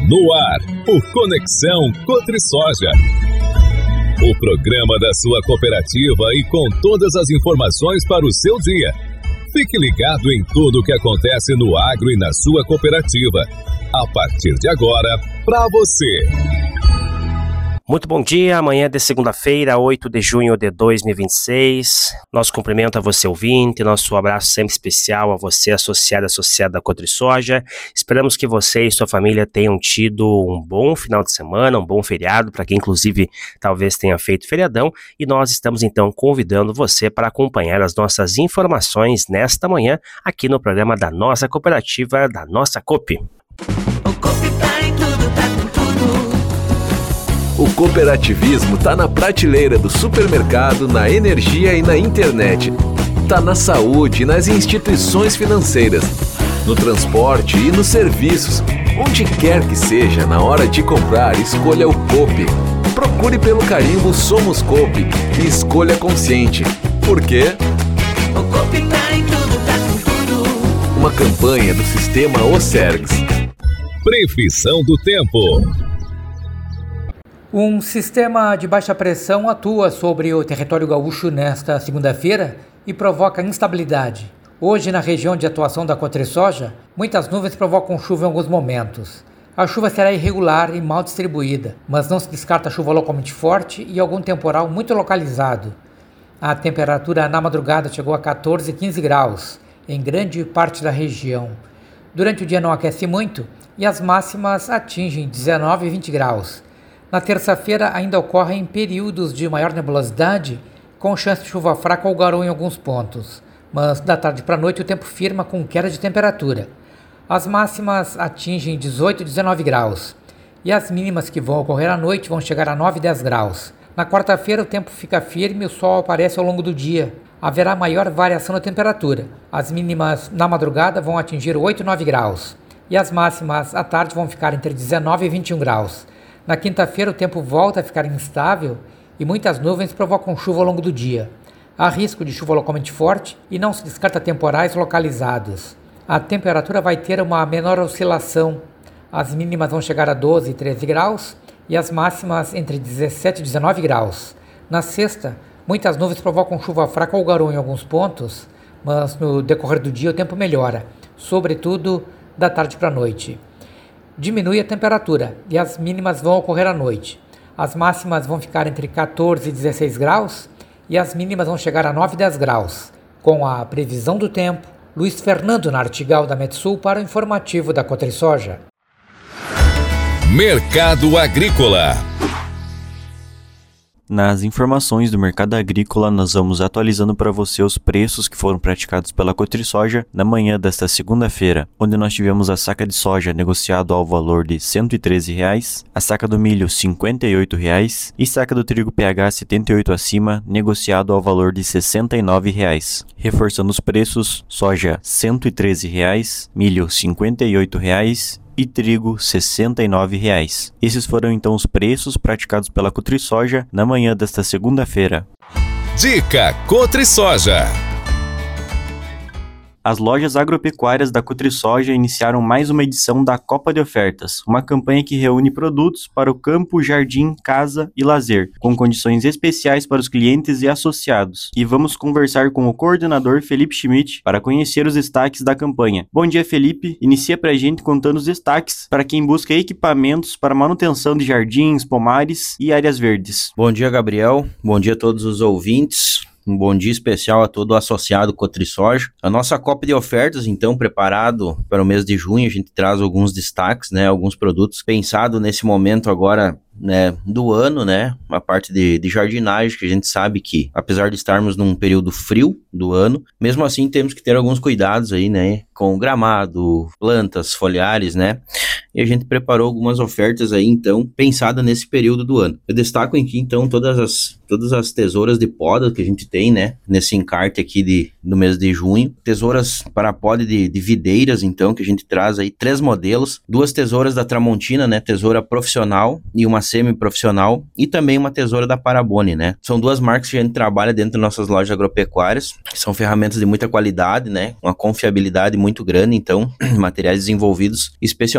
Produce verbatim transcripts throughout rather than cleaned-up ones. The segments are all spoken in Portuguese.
No ar, o Conexão Cotrisoja. O programa da sua cooperativa e com todas as informações para o seu dia. Fique ligado em tudo o que acontece no agro e na sua cooperativa. A partir de agora, para você. Muito bom dia, amanhã de segunda-feira, oito de junho de dois mil e vinte e seis. Nosso cumprimento a você ouvinte, nosso abraço sempre especial a você associado, associado da Cotrisoja. Esperamos que você e sua família tenham tido um bom final de semana, um bom feriado, para quem inclusive talvez tenha feito feriadão. E nós estamos então convidando você para acompanhar as nossas informações nesta manhã aqui no programa da nossa cooperativa, da nossa Coop. O Coop tá em tudo, tá com tudo. O cooperativismo tá na prateleira do supermercado, na energia e na internet. Tá na saúde e nas instituições financeiras, no transporte e nos serviços. Onde quer que seja, na hora de comprar, escolha o Coop. Procure pelo carimbo Somos Coop e escolha consciente. Por quê? O Coop tá em tudo, tá com tudo. Uma campanha do Sistema Ocergs. Previsão do tempo. Um sistema de baixa pressão atua sobre o território gaúcho nesta segunda-feira e provoca instabilidade. Hoje, na região de atuação da Cotrisoja, muitas nuvens provocam chuva em alguns momentos. A chuva será irregular e mal distribuída, mas não se descarta chuva localmente forte e algum temporal muito localizado. A temperatura na madrugada chegou a catorze e quinze graus, em grande parte da região. Durante o dia não aquece muito e as máximas atingem dezenove e vinte graus. Na terça-feira ainda ocorrem períodos de maior nebulosidade, com chance de chuva fraca ou garoa em alguns pontos, mas da tarde para a noite o tempo firma com queda de temperatura. As máximas atingem dezoito e dezenove graus, e as mínimas que vão ocorrer à noite vão chegar a nove e dez graus. Na quarta-feira o tempo fica firme e o sol aparece ao longo do dia. Haverá maior variação na temperatura. As mínimas na madrugada vão atingir oito e nove graus, e as máximas à tarde vão ficar entre dezenove e vinte e um graus. Na quinta-feira o tempo volta a ficar instável e muitas nuvens provocam chuva ao longo do dia. Há risco de chuva localmente forte e não se descarta temporais localizados. A temperatura vai ter uma menor oscilação. As mínimas vão chegar a doze e treze graus e as máximas entre dezessete e dezenove graus. Na sexta, muitas nuvens provocam chuva fraca ou garoa em alguns pontos, mas no decorrer do dia o tempo melhora, sobretudo da tarde para a noite. Diminui a temperatura e as mínimas vão ocorrer à noite. As máximas vão ficar entre catorze e dezesseis graus e as mínimas vão chegar a nove e dez graus. Com a previsão do tempo, Luiz Fernando Nartigal da Metsul para o informativo da Cotrisoja. Mercado Agrícola. Nas informações do mercado agrícola, nós vamos atualizando para você os preços que foram praticados pela Cotrisoja na manhã desta segunda-feira, onde nós tivemos a saca de soja negociado ao valor de cento e treze reais, a saca do milho cinquenta e oito reais e saca do trigo P H setenta e oito acima negociado ao valor de sessenta e nove reais. Reforçando os preços, soja cento e treze reais, milho cinquenta e oito reais e trigo sessenta e nove reais. Esses foram então os preços praticados pela Cotrisoja na manhã desta segunda-feira. Dica Cotrisoja. As lojas agropecuárias da Cotrisoja iniciaram mais uma edição da Copa de Ofertas, uma campanha que reúne produtos para o campo, jardim, casa e lazer, com condições especiais para os clientes e associados. E vamos conversar com o coordenador Felipe Schmidt para conhecer os destaques da campanha. Bom dia, Felipe. Inicia pra gente contando os destaques para quem busca equipamentos para manutenção de jardins, pomares e áreas verdes. Bom dia, Gabriel. Bom dia a todos os ouvintes. Um bom dia especial a todo o associado Cotrisoja. A nossa Copa de Ofertas, então, preparado para o mês de junho, a gente traz alguns destaques, né, alguns produtos pensado nesse momento agora, né, do ano, né, a parte de, de jardinagem, que a gente sabe que, apesar de estarmos num período frio do ano, mesmo assim temos que ter alguns cuidados aí, né, com gramado, plantas, foliares, né, e a gente preparou algumas ofertas aí, então, pensada nesse período do ano. Eu destaco aqui, então, todas as, todas as tesouras de poda que a gente tem, né, nesse encarte aqui de, do mês de junho. Tesouras para poda de, de videiras, então, que a gente traz aí três modelos, duas tesouras da Tramontina, né, tesoura profissional e uma semi-profissional, e também uma tesoura da Paraboni, né. São duas marcas que a gente trabalha dentro das nossas lojas agropecuárias, que são ferramentas de muita qualidade, né, uma confiabilidade muito grande, então, materiais desenvolvidos especialmente para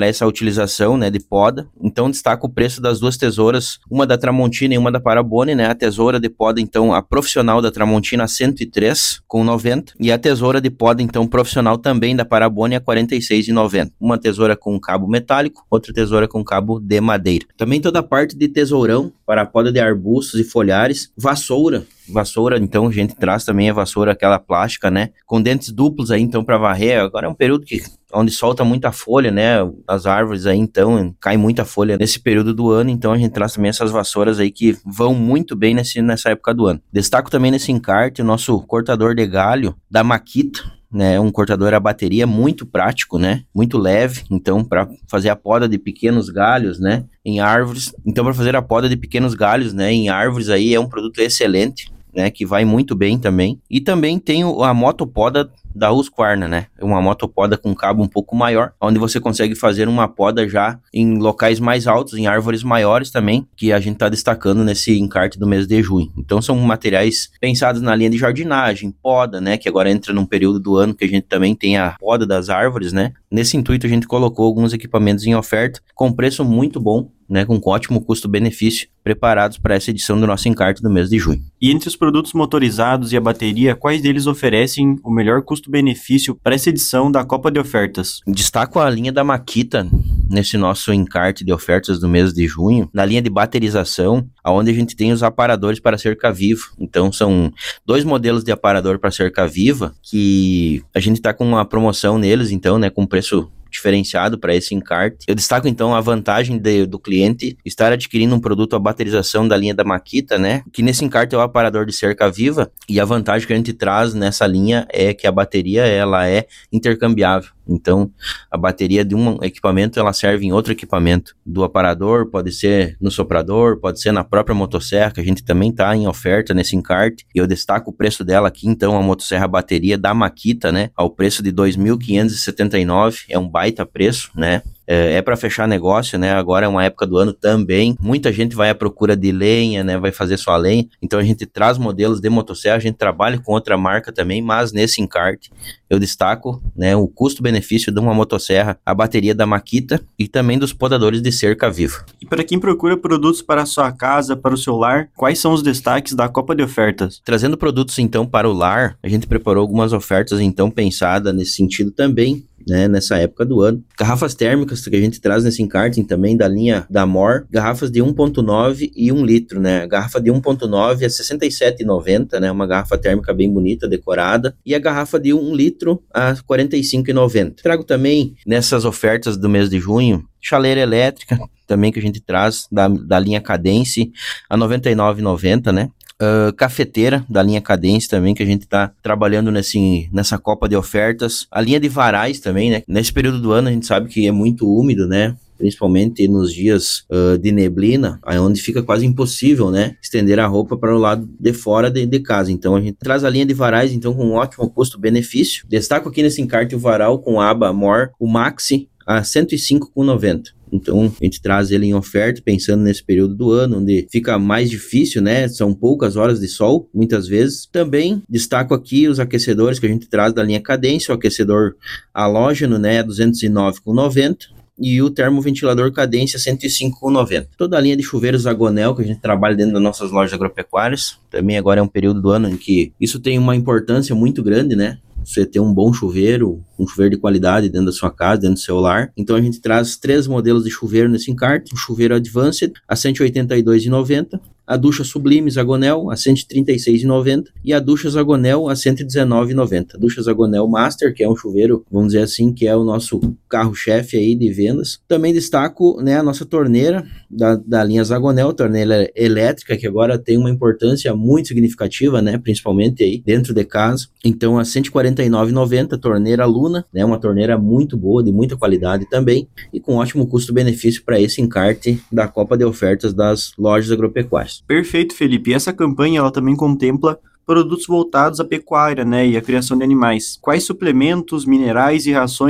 essa utilização, né, de poda. Então destaca o preço das duas tesouras, uma da Tramontina e uma da Parabone, né? A tesoura de poda, então, a profissional da Tramontina a cento e três reais e noventa centavos e a tesoura de poda, então, profissional também da Parabone a quarenta e seis reais e noventa centavos. Uma tesoura com cabo metálico, outra tesoura com cabo de madeira. Também toda a parte de tesourão para a poda de arbustos e folhares, vassoura. Vassoura, então, a gente traz também a vassoura, aquela plástica, né? Com dentes duplos aí, então, para varrer. Agora é um período que, onde solta muita folha, né? As árvores aí, então, cai muita folha nesse período do ano. Então, a gente traz também essas vassouras aí que vão muito bem nesse, nessa época do ano. Destaco também nesse encarte o nosso cortador de galho da Makita, né, um cortador a bateria muito prático, né, muito leve, então para fazer a poda de pequenos galhos, né, em árvores, então para fazer a poda de pequenos galhos, né, em árvores aí é um produto excelente, né, que vai muito bem também. E também tem o, a motopoda da Husqvarna, né, uma motopoda com cabo um pouco maior, onde você consegue fazer uma poda já em locais mais altos, em árvores maiores também, que a gente está destacando nesse encarte do mês de junho. Então são materiais pensados na linha de jardinagem, poda, né, que agora entra num período do ano que a gente também tem a poda das árvores, né. Nesse intuito a gente colocou alguns equipamentos em oferta com preço muito bom, né, com ótimo custo-benefício, preparados para essa edição do nosso encarte do mês de junho. E entre os produtos motorizados e a bateria, quais deles oferecem o melhor custo-benefício para essa edição da Copa de Ofertas? Destaco a linha da Makita nesse nosso encarte de ofertas do mês de junho, na linha de baterização, onde a gente tem os aparadores para cerca viva. Então são dois modelos de aparador para cerca viva que a gente está com uma promoção neles, então, né, com preço diferenciado para esse encarte. Eu destaco então a vantagem de, do cliente estar adquirindo um produto a baterização da linha da Makita, né, que nesse encarte é o aparador de cerca viva, e a vantagem que a gente traz nessa linha é que a bateria ela é intercambiável. Então, a bateria de um equipamento, ela serve em outro equipamento. Do aparador, pode ser no soprador, pode ser na própria motosserra, que a gente também está em oferta nesse encarte. E eu destaco o preço dela aqui, então, a motosserra bateria da Makita, né, ao preço de dois mil quinhentos e setenta e nove reais. É um baita preço, né? É, é para fechar negócio, né? Agora é uma época do ano também. Muita gente vai à procura de lenha, né? Vai fazer sua lenha. Então a gente traz modelos de motosserra, a gente trabalha com outra marca também, mas nesse encarte eu destaco, né, o custo-benefício de uma motosserra, a bateria da Makita e também dos podadores de cerca viva. E para quem procura produtos para a sua casa, para o seu lar, quais são os destaques da Copa de Ofertas? Trazendo produtos então para o lar, a gente preparou algumas ofertas então pensadas nesse sentido também, né, nessa época do ano. Garrafas térmicas que a gente traz nesse encarte também da linha da Mor, garrafas de um ponto nove e um litro, né, a garrafa de um ponto nove é sessenta e sete reais e noventa centavos, né, uma garrafa térmica bem bonita, decorada, e a garrafa de um litro a quarenta e cinco reais e noventa centavos. Trago também nessas ofertas do mês de junho, chaleira elétrica, também que a gente traz da, da linha Cadence a noventa e nove reais e noventa centavos, né. Uh, cafeteira da linha Cadence também, que a gente tá trabalhando nesse, nessa Copa de Ofertas. A linha de varais também, né? Nesse período do ano a gente sabe que é muito úmido, né? Principalmente nos dias uh, de neblina, onde fica quase impossível, né, estender a roupa para o lado de fora de, de casa. Então a gente traz a linha de varais, então, com um ótimo custo-benefício. Destaco aqui nesse encarte o varal com a aba Mor, o Maxi, a cento e cinco reais e noventa centavos. Então, a gente traz ele em oferta, pensando nesse período do ano, onde fica mais difícil, né? São poucas horas de sol, muitas vezes. Também destaco aqui os aquecedores que a gente traz da linha Cadence, o aquecedor halógeno, né? duzentos e nove reais e noventa centavos. E o termoventilador Cadence cento e cinco reais e noventa centavos. Toda a linha de chuveiros Agonel que a gente trabalha dentro das nossas lojas agropecuárias. Também agora é um período do ano em que isso tem uma importância muito grande, né? Você ter um bom chuveiro, um chuveiro de qualidade dentro da sua casa, dentro do seu lar. Então a gente traz três modelos de chuveiro nesse encarte. O chuveiro Advanced a cento e oitenta e dois reais e noventa centavos. A ducha Sublime Zagonel a cento e trinta e seis reais e noventa centavos e a ducha Zagonel a cento e dezenove reais e noventa centavos. Ducha Zagonel Master, que é um chuveiro, vamos dizer assim, que é o nosso carro-chefe aí de vendas. Também destaco, né, a nossa torneira da, da linha Zagonel, torneira elétrica, que agora tem uma importância muito significativa, né, principalmente aí dentro de casa. Então a cento e quarenta e nove reais e noventa centavos, torneira Luna, né, uma torneira muito boa, de muita qualidade também, e com ótimo custo-benefício para esse encarte da Copa de Ofertas das lojas agropecuárias. Perfeito, Felipe. E essa campanha ela também contempla produtos voltados à pecuária, né, e à criação de animais. Quais suplementos, minerais e rações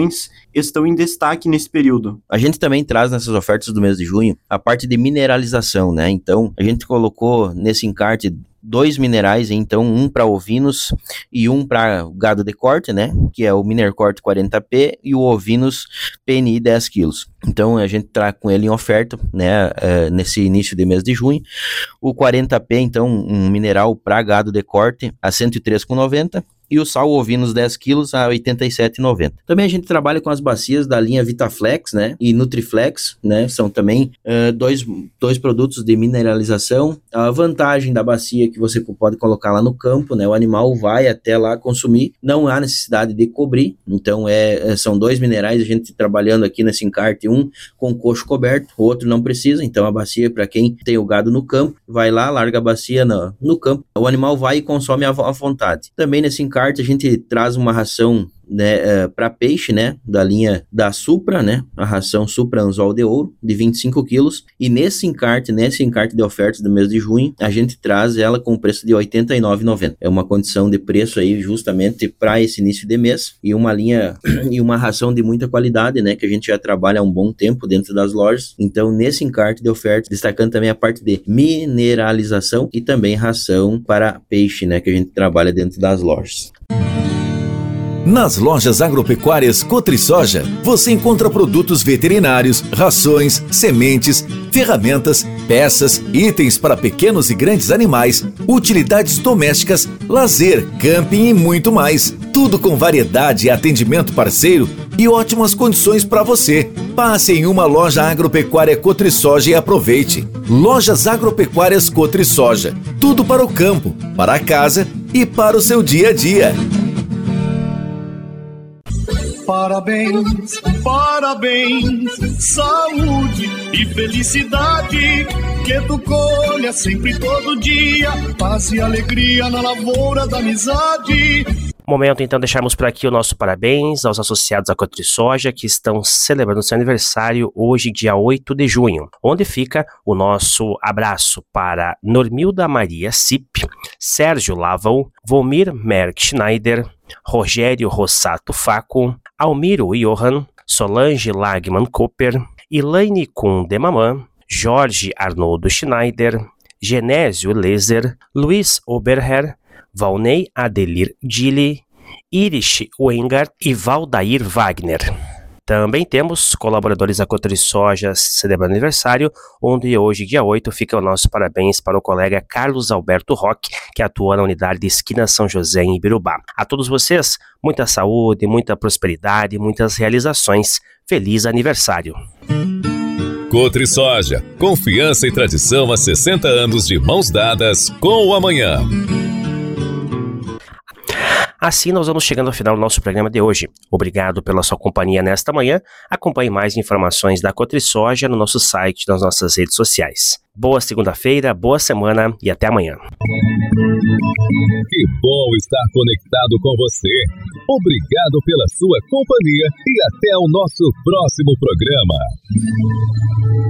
estão em destaque nesse período? A gente também traz nessas ofertas do mês de junho a parte de mineralização, né? Então, a gente colocou nesse encarte dois minerais, então um para ovinos e um para gado de corte, né, que é o Minercorte quarenta P e o Ovinos P N I dez quilos. Então a gente traz com ele em oferta, né, uh, nesse início de mês de junho. O quarenta P, então, um mineral para gado de corte a cento e três reais e noventa centavos. E o sal ovinos dez quilos a oitenta e sete reais e noventa centavos. Também a gente trabalha com as bacias da linha Vitaflex, né, e Nutriflex, né, são também uh, dois, dois produtos de mineralização. A vantagem da bacia é que você pode colocar lá no campo, né, o animal vai até lá consumir, não há necessidade de cobrir, então é, são dois minerais, a gente trabalhando aqui nesse encarte, um com coxo coberto, o outro não precisa, então a bacia para quem tem o gado no campo, vai lá, larga a bacia no, no campo, o animal vai e consome à vontade. Também nesse encarte a gente traz uma ração, né, uh, para peixe, né, da linha da Supra, né, a ração Supra Anzol de Ouro, de vinte e cinco quilos, e nesse encarte, nesse encarte de ofertas do mês de junho, a gente traz ela com preço de oitenta e nove reais e noventa centavos. É uma condição de preço aí justamente para esse início de mês, e uma linha, e uma ração de muita qualidade, né, que a gente já trabalha há um bom tempo dentro das lojas. Então, nesse encarte de ofertas, destacando também a parte de mineralização e também ração para peixe, né, que a gente trabalha dentro das lojas. Nas lojas agropecuárias Cotrisoja, você encontra produtos veterinários, rações, sementes, ferramentas, peças, itens para pequenos e grandes animais, utilidades domésticas, lazer, camping e muito mais. Tudo com variedade e atendimento parceiro e ótimas condições para você. Passe em uma loja agropecuária Cotrisoja e aproveite. Lojas agropecuárias Cotrisoja. Tudo para o campo, para a casa e para o seu dia a dia. Parabéns, parabéns, saúde e felicidade, que tu colha sempre todo dia, paz e alegria na lavoura da amizade. Momento, então, deixarmos por aqui o nosso parabéns aos associados à Cotrisoja que estão celebrando seu aniversário hoje, dia oito de junho, onde fica o nosso abraço para Normilda Maria Cip, Sérgio Lavão, Vomir Merck Schneider, Rogério Rossato Faco, Almiro Johan, Solange Lagman Cooper, Elaine Kuhn de Mamã, Jorge Arnoldo Schneider, Genésio Leser, Luiz Oberher, Valnei Adelir Gili, Irish Weingart e Valdair Wagner. Também temos colaboradores da Cotrisoja celebrando aniversário, onde hoje, dia oito, fica o nosso parabéns para o colega Carlos Alberto Roque, que atua na unidade de Esquina São José, em Ibirubá. A todos vocês, muita saúde, muita prosperidade, muitas realizações. Feliz aniversário! Cotrisoja, confiança e tradição há sessenta anos de mãos dadas com o amanhã. Assim, nós vamos chegando ao final do nosso programa de hoje. Obrigado pela sua companhia nesta manhã. Acompanhe mais informações da Cotrisoja no nosso site, nas nossas redes sociais. Boa segunda-feira, boa semana e até amanhã. Que bom estar conectado com você. Obrigado pela sua companhia e até o nosso próximo programa.